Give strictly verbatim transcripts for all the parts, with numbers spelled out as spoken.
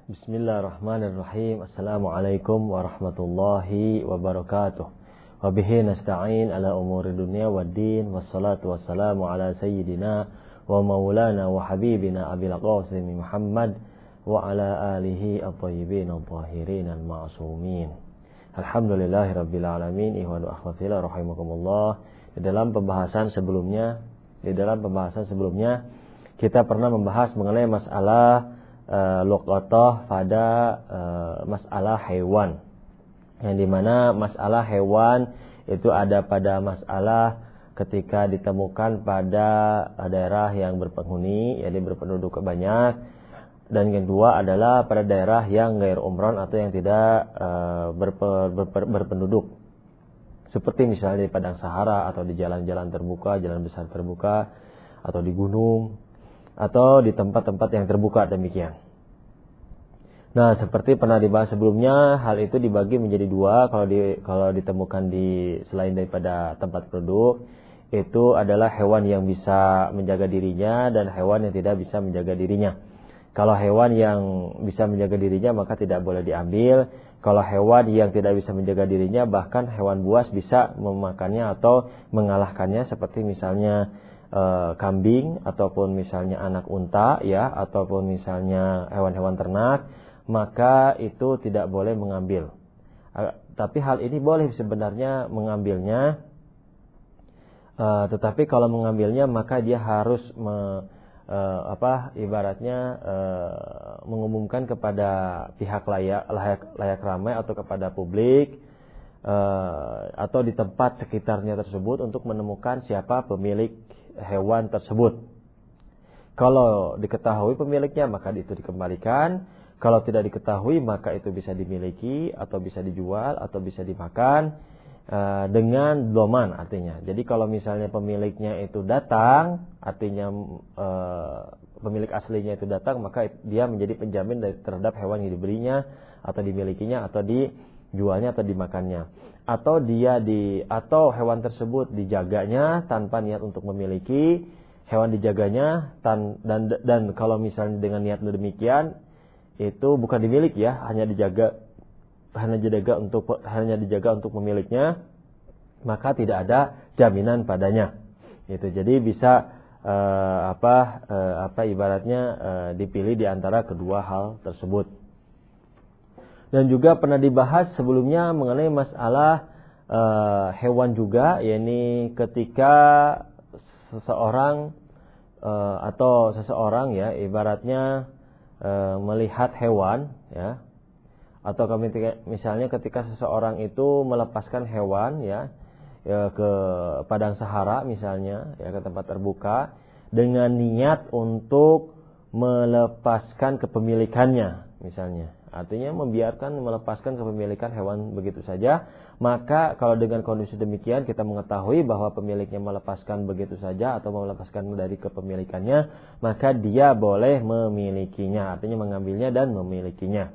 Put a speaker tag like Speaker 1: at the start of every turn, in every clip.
Speaker 1: Bismillahirrahmanirrahim. Assalamualaikum warahmatullahi wabarakatuh. Wabihi nasta'in ala umuri dunia waddin. Wassalatu wassalamu ala sayyidina wa maulana wa habibina abil qasim Muhammad wa ala alihi at-tayyibin at-tahirin al-ma'sumin. Alhamdulillahi rabbil alamin. Ihwanu akhwatillah rahimakumullah. Di dalam pembahasan sebelumnya Di dalam pembahasan sebelumnya kita pernah membahas mengenai masalah Uh, luqatah pada uh, masalah hewan, yang dimana masalah hewan itu ada pada masalah ketika ditemukan pada daerah yang berpenghuni, jadi berpenduduk banyak, dan yang kedua adalah pada daerah yang gair umron atau yang tidak uh, berpe, berpe, berpenduduk, seperti misalnya di padang Sahara atau di jalan-jalan terbuka, jalan besar terbuka, atau di gunung, atau di tempat-tempat yang terbuka demikian. Nah, seperti pernah dibahas sebelumnya, hal itu dibagi menjadi dua. Kalau di, kalau ditemukan di selain daripada tempat penduduk, itu adalah hewan yang bisa menjaga dirinya dan hewan yang tidak bisa menjaga dirinya. Kalau hewan yang bisa menjaga dirinya maka tidak boleh diambil. Kalau hewan yang tidak bisa menjaga dirinya, bahkan hewan buas bisa memakannya atau mengalahkannya, seperti misalnya E, kambing ataupun misalnya anak unta, ya, ataupun misalnya hewan-hewan ternak, maka itu tidak boleh mengambil. E, tapi hal ini boleh sebenarnya mengambilnya, e, tetapi kalau mengambilnya maka dia harus me, e, apa ibaratnya e, mengumumkan kepada pihak layak layak, layak ramai atau kepada publik, e, atau di tempat sekitarnya tersebut untuk menemukan siapa pemilik hewan tersebut. Kalau diketahui pemiliknya maka itu dikembalikan. Kalau tidak diketahui maka itu bisa dimiliki atau bisa dijual atau bisa dimakan uh, dengan doman artinya. Jadi kalau misalnya pemiliknya itu datang, artinya uh, pemilik aslinya itu datang, maka dia menjadi penjamin dari, terhadap hewan yang dibelinya atau dimilikinya atau dijualnya atau dimakannya. Atau dia di atau hewan tersebut dijaganya tanpa niat untuk memiliki, hewan dijaganya tan, dan dan kalau misalnya dengan niat demikian itu bukan dimiliki, ya, hanya dijaga hanya dijaga untuk hanya dijaga untuk pemiliknya, maka tidak ada jaminan padanya. Itu jadi bisa uh, apa uh, apa ibaratnya uh, dipilih di antara kedua hal tersebut. Dan juga pernah dibahas sebelumnya mengenai masalah uh, hewan juga, yakni ketika seseorang uh, atau seseorang, ya, ibaratnya uh, melihat hewan, ya, atau ketika, misalnya ketika seseorang itu melepaskan hewan, ya, ya ke padang Sahara misalnya, ya, ke tempat terbuka dengan niat untuk melepaskan kepemilikannya misalnya. Artinya membiarkan melepaskan kepemilikan hewan begitu saja. Maka kalau dengan kondisi demikian kita mengetahui bahwa pemiliknya melepaskan begitu saja atau melepaskan dari kepemilikannya, maka dia boleh memilikinya, artinya mengambilnya dan memilikinya.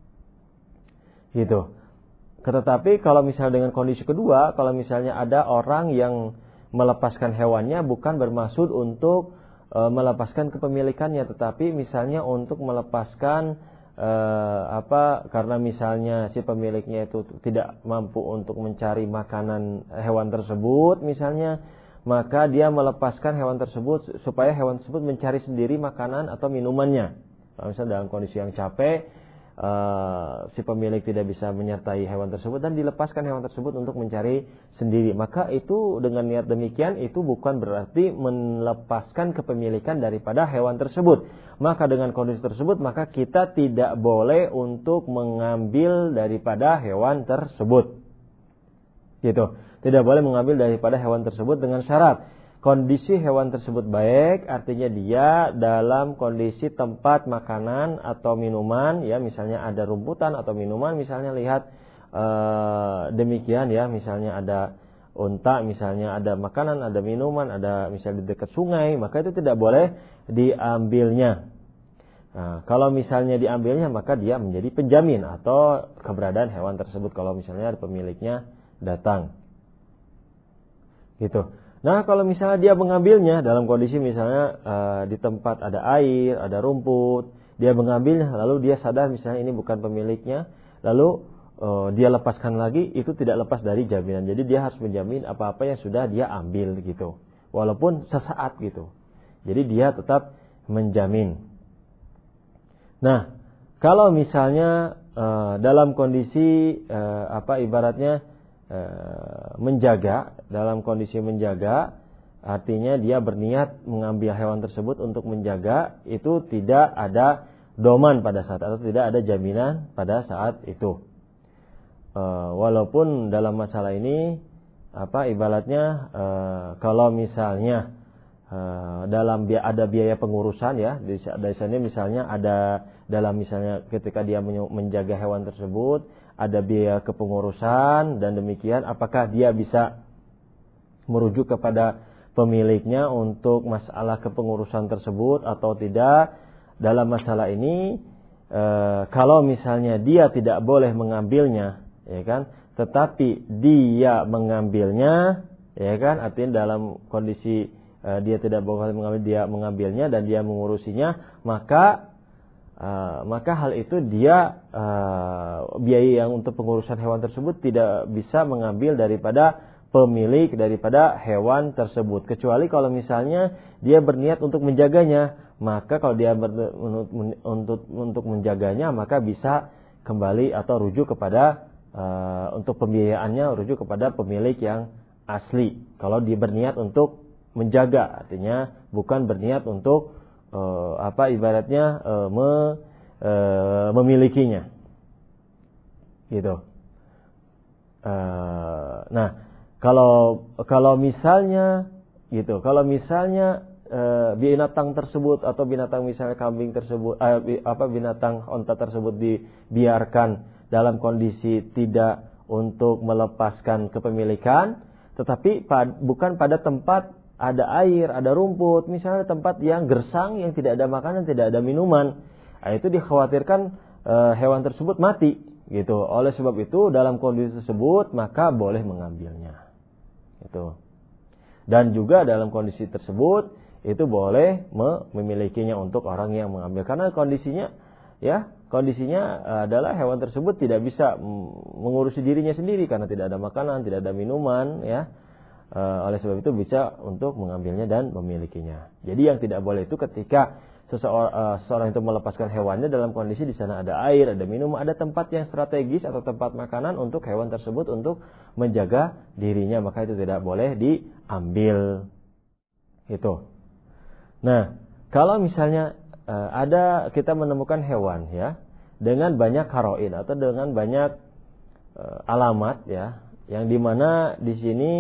Speaker 1: Gitu. Tetapi kalau misalnya dengan kondisi kedua, kalau misalnya ada orang yang melepaskan hewannya bukan bermaksud untuk e, melepaskan kepemilikannya, tetapi misalnya untuk melepaskan Uh, apa karena misalnya si pemiliknya itu tidak mampu untuk mencari makanan hewan tersebut misalnya, maka dia melepaskan hewan tersebut supaya hewan tersebut mencari sendiri makanan atau minumannya. Kalau misalnya dalam kondisi yang capek, uh, si pemilik tidak bisa menyertai hewan tersebut dan dilepaskan hewan tersebut untuk mencari sendiri, maka itu dengan niat demikian itu bukan berarti melepaskan kepemilikan daripada hewan tersebut. Maka dengan kondisi tersebut maka kita tidak boleh untuk mengambil daripada hewan tersebut. Gitu. Tidak boleh mengambil daripada hewan tersebut dengan syarat kondisi hewan tersebut baik, artinya dia dalam kondisi tempat makanan atau minuman, ya, misalnya ada rumputan atau minuman, misalnya lihat ee, demikian, ya, misalnya ada unta, misalnya ada makanan, ada minuman, ada misalnya di dekat sungai, maka itu tidak boleh diambilnya. Nah, kalau misalnya diambilnya maka dia menjadi penjamin atau keberadaan hewan tersebut kalau misalnya pemiliknya datang. Gitu. Nah, kalau misalnya dia mengambilnya dalam kondisi misalnya uh, di tempat ada air, ada rumput, dia mengambilnya, lalu dia sadar misalnya ini bukan pemiliknya, lalu uh, dia lepaskan lagi, itu tidak lepas dari jaminan. Jadi dia harus menjamin apa-apa yang sudah dia ambil gitu, walaupun sesaat gitu. Jadi dia tetap menjamin. Nah, kalau misalnya uh, dalam kondisi uh, apa ibaratnya uh, menjaga, dalam kondisi menjaga, artinya dia berniat mengambil hewan tersebut untuk menjaga, itu tidak ada doman pada saat, atau tidak ada jaminan pada saat itu. E, walaupun dalam masalah ini apa ibaratnya e, kalau misalnya e, dalam bi- ada biaya pengurusan ya, di, di sana misalnya ada dalam misalnya ketika dia menjaga hewan tersebut ada biaya kepengurusan, dan demikian apakah dia bisa merujuk kepada pemiliknya untuk masalah kepengurusan tersebut atau tidak. Dalam masalah ini e, kalau misalnya dia tidak boleh mengambilnya, ya kan, tetapi dia mengambilnya, ya kan, artinya dalam kondisi e, dia tidak boleh mengambil, dia mengambilnya dan dia mengurusinya, maka e, maka hal itu dia e, biaya yang untuk pengurusan hewan tersebut tidak bisa mengambil daripada pemilik daripada hewan tersebut, kecuali kalau misalnya dia berniat untuk menjaganya, maka kalau dia ber, untuk untuk menjaganya maka bisa kembali atau rujuk kepada uh, untuk pembiayaannya rujuk kepada pemilik yang asli. Kalau dia berniat untuk menjaga, artinya bukan berniat untuk uh, apa ibaratnya uh, me, uh, memilikinya, gitu. Uh, nah. Kalau kalau misalnya gitu, kalau misalnya e, binatang tersebut atau binatang misalnya kambing tersebut, eh, apa binatang onta tersebut dibiarkan dalam kondisi tidak untuk melepaskan kepemilikan, tetapi pad, bukan pada tempat ada air, ada rumput, misalnya tempat yang gersang yang tidak ada makanan, tidak ada minuman, nah, itu dikhawatirkan e, hewan tersebut mati, gitu. Oleh sebab itu dalam kondisi tersebut maka boleh mengambilnya. Itu. Dan juga dalam kondisi tersebut itu boleh memilikinya untuk orang yang mengambil, karena kondisinya ya kondisinya adalah hewan tersebut tidak bisa mengurusi dirinya sendiri karena tidak ada makanan, tidak ada minuman, ya. E, oleh sebab itu bisa untuk mengambilnya dan memilikinya. Jadi yang tidak boleh itu ketika seseorang, uh, seseorang itu melepaskan hewannya dalam kondisi di sana ada air, ada minum, ada tempat yang strategis atau tempat makanan untuk hewan tersebut untuk menjaga dirinya, maka itu tidak boleh diambil. Itu. Nah, kalau misalnya uh, ada kita menemukan hewan ya dengan banyak haroin atau dengan banyak uh, alamat ya, yang dimana di sini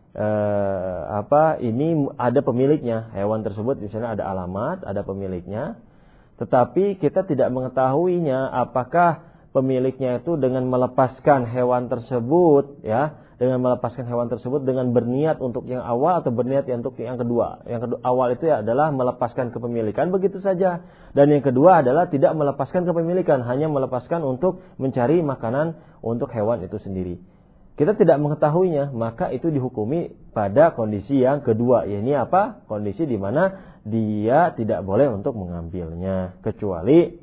Speaker 1: Eh, apa ini ada pemiliknya, hewan tersebut misalnya ada alamat, ada pemiliknya, tetapi kita tidak mengetahuinya apakah pemiliknya itu dengan melepaskan hewan tersebut ya, dengan melepaskan hewan tersebut dengan berniat untuk yang awal atau berniat untuk yang kedua. Yang kedua awal itu ya adalah melepaskan kepemilikan begitu saja, dan yang kedua adalah tidak melepaskan kepemilikan, hanya melepaskan untuk mencari makanan untuk hewan itu sendiri. Kita tidak mengetahuinya, maka itu dihukumi pada kondisi yang kedua. Ini apa? Kondisi di mana dia tidak boleh untuk mengambilnya, kecuali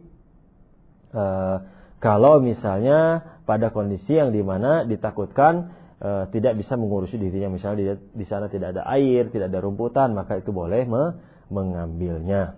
Speaker 1: e, kalau misalnya pada kondisi yang di mana ditakutkan e, tidak bisa mengurusi dirinya, misalnya di, di sana tidak ada air, tidak ada rumputan, maka itu boleh me, mengambilnya.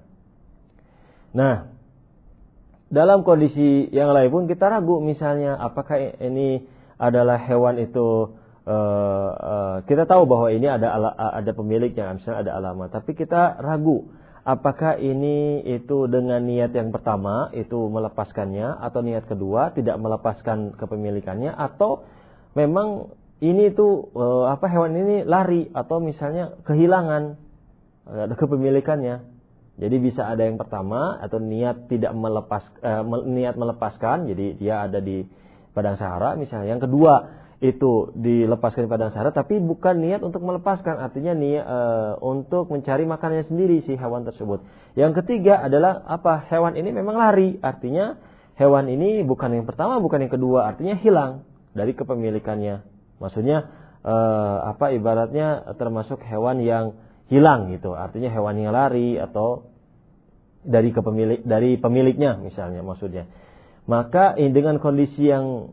Speaker 1: Nah, dalam kondisi yang lain pun kita ragu, misalnya apakah ini adalah hewan itu uh, uh, kita tahu bahwa ini ada ala, ada pemiliknya, misalnya ada alamat, tapi kita ragu apakah ini itu dengan niat yang pertama itu melepaskannya, atau niat kedua tidak melepaskan kepemilikannya, atau memang ini tuh uh, apa hewan ini lari atau misalnya kehilangan uh, kepemilikannya. Jadi bisa ada yang pertama atau niat tidak melepas uh, niat melepaskan, jadi dia ada di padang sahara misalnya. Yang kedua itu dilepaskan di padang sahara tapi bukan niat untuk melepaskan, artinya niat e, untuk mencari makanannya sendiri si hewan tersebut. Yang ketiga adalah apa? Hewan ini memang lari, artinya hewan ini bukan yang pertama, bukan yang kedua, artinya hilang dari kepemilikannya. Maksudnya e, apa ibaratnya termasuk hewan yang hilang gitu, artinya hewan yang lari atau dari kepemilik dari pemiliknya misalnya maksudnya. Maka dengan kondisi yang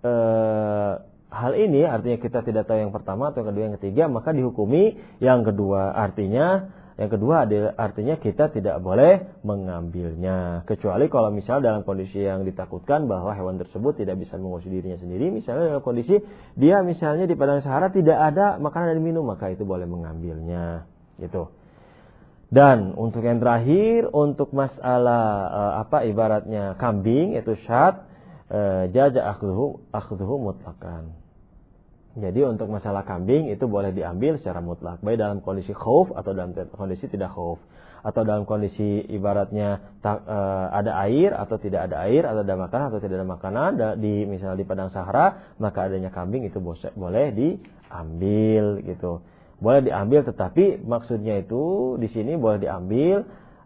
Speaker 1: eh, hal ini artinya kita tidak tahu yang pertama atau yang kedua yang ketiga, maka dihukumi yang kedua. Artinya yang kedua adalah artinya kita tidak boleh mengambilnya, kecuali kalau misal dalam kondisi yang ditakutkan bahwa hewan tersebut tidak bisa mengurus dirinya sendiri, misalnya dalam kondisi dia misalnya di padang sahara tidak ada makanan dan minum, maka itu boleh mengambilnya gitu. Dan untuk yang terakhir, untuk masalah uh, apa ibaratnya kambing itu syat uh, jaza akhdhuhu akhdhuhu mutlaqan. Jadi untuk masalah kambing itu boleh diambil secara mutlak, baik dalam kondisi khauf atau dalam kondisi tidak khauf, atau dalam kondisi ibaratnya tak, uh, ada air atau tidak ada air, atau ada makanan atau tidak ada makanan di misalnya di padang sahara, maka adanya kambing itu boleh diambil gitu. Boleh diambil, tetapi maksudnya itu di sini boleh diambil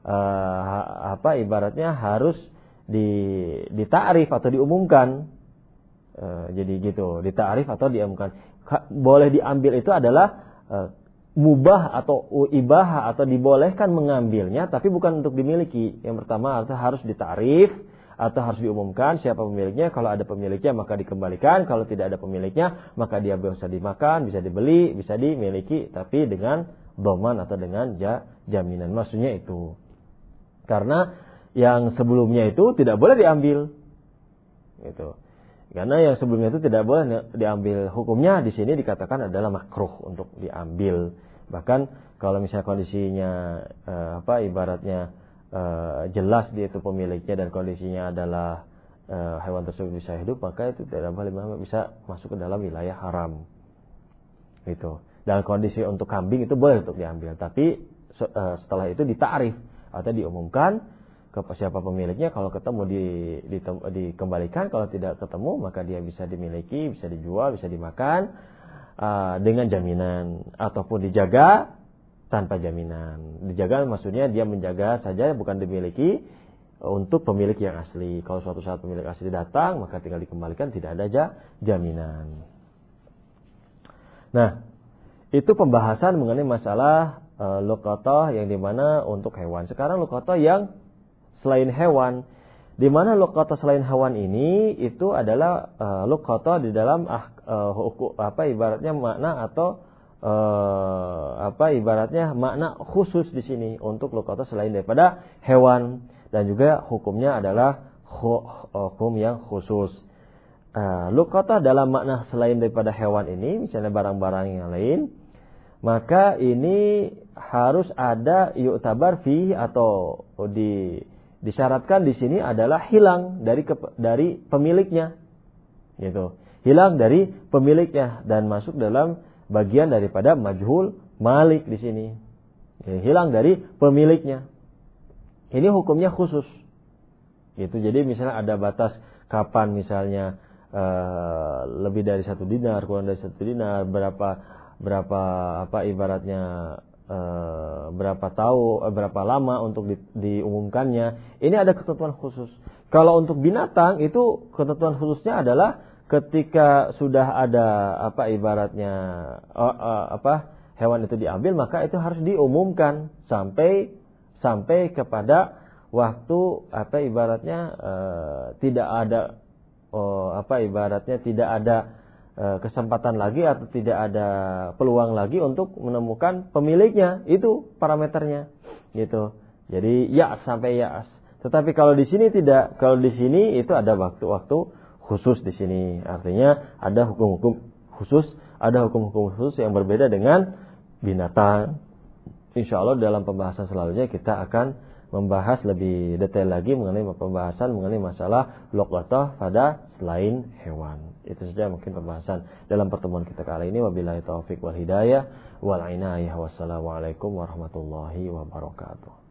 Speaker 1: uh, apa ibaratnya harus di ditakrif atau diumumkan. Uh, jadi gitu, ditakrif atau diumumkan. Ka, boleh diambil itu adalah uh, mubah atau ibah atau dibolehkan mengambilnya, tapi bukan untuk dimiliki. Yang pertama harus ditakrif atau harus diumumkan siapa pemiliknya. Kalau ada pemiliknya maka dikembalikan, kalau tidak ada pemiliknya maka dia bisa dimakan, bisa dibeli, bisa dimiliki, tapi dengan doman atau dengan jaminan. Maksudnya itu karena yang sebelumnya itu tidak boleh diambil gitu. Karena yang sebelumnya itu tidak boleh diambil, hukumnya di sini dikatakan adalah makruh untuk diambil. Bahkan kalau misalnya kondisinya eh, apa ibaratnya Uh, jelas dia itu pemiliknya dan kondisinya adalah uh, hewan tersebut bisa hidup, maka itu tidak boleh bisa masuk ke dalam wilayah haram. Gitu. Dalam kondisi untuk kambing itu boleh untuk diambil, tapi uh, setelah itu ditakrif atau diumumkan ke siapa pemiliknya. Kalau ketemu di, di, dikembalikan, kalau tidak ketemu maka dia bisa dimiliki, bisa dijual, bisa dimakan uh, dengan jaminan ataupun dijaga tanpa jaminan. Dijaga maksudnya dia menjaga saja, bukan dimiliki untuk pemilik yang asli. Kalau suatu saat pemilik asli datang, maka tinggal dikembalikan, tidak ada jaminan. Nah, itu pembahasan mengenai masalah e, luqatah yang dimana untuk hewan. Sekarang luqatah yang selain hewan. Di mana luqatah selain hewan ini itu adalah e, luqatah di dalam ah, e, hukum, apa ibaratnya makna atau Uh, apa ibaratnya makna khusus di sini untuk luqatah selain daripada hewan, dan juga hukumnya adalah hukum yang khusus. Uh, luqatah dalam makna selain daripada hewan ini, misalnya barang-barang yang lain, maka ini harus ada yu'tabar fi atau di disyaratkan di sini adalah hilang dari dari pemiliknya, gitu. Hilang dari pemiliknya dan masuk dalam bagian daripada majhul malik di sini. Ya, hilang dari pemiliknya. Ini hukumnya khusus. Gitu. Jadi misalnya ada batas kapan misalnya uh, lebih dari satu dinar, kurang dari satu dinar, berapa berapa apa ibaratnya uh, berapa tahu uh, berapa lama untuk di, diumumkannya. Ini ada ketentuan khusus. Kalau untuk binatang itu ketentuan khususnya adalah ketika sudah ada apa ibaratnya uh, uh, apa hewan itu diambil, maka itu harus diumumkan sampai sampai kepada waktu apa ibaratnya uh, tidak ada uh, apa ibaratnya tidak ada uh, kesempatan lagi atau tidak ada peluang lagi untuk menemukan pemiliknya. Itu parameternya gitu. Jadi ya sampai ya. Tetapi kalau di sini tidak, kalau di sini itu ada waktu-waktu khusus di sini. Artinya ada hukum-hukum khusus, ada hukum-hukum khusus yang berbeda dengan binatang. Insya Allah dalam pembahasan selanjutnya kita akan membahas lebih detail lagi mengenai pembahasan mengenai masalah luqatah pada selain hewan. Itu saja mungkin pembahasan dalam pertemuan kita kali ini. Wabillahi taufiq wal hidayah wal inayah. Wassalamualaikum warahmatullahi wabarakatuh.